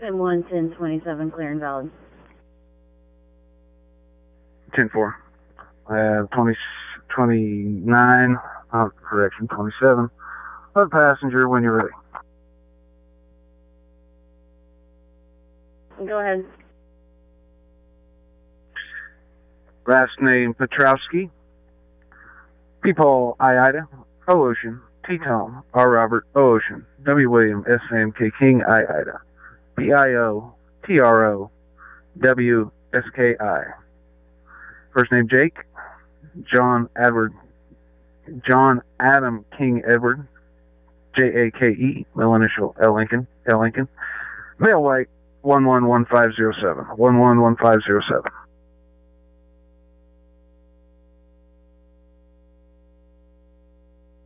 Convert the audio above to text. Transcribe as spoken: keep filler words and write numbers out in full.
And one ten twenty-seven, clear and valid. ten four. I have twenty, twenty-nine, uh, correction, twenty-seven. Other passenger when you're ready. Go ahead. Last name Petrowski. P. Paul, I. Ida, O. Ocean, T. Tom, R. Robert, O. Ocean, W. William, S. Sam, K. King, I. Ida, P. I. O. T. R. O. W. S. K. I. First name Jake. John Edward. John Adam King Edward. J A K E. Middle initial L. Lincoln. L. Lincoln. Male white. one one one five zero seven. one one one five zero seven.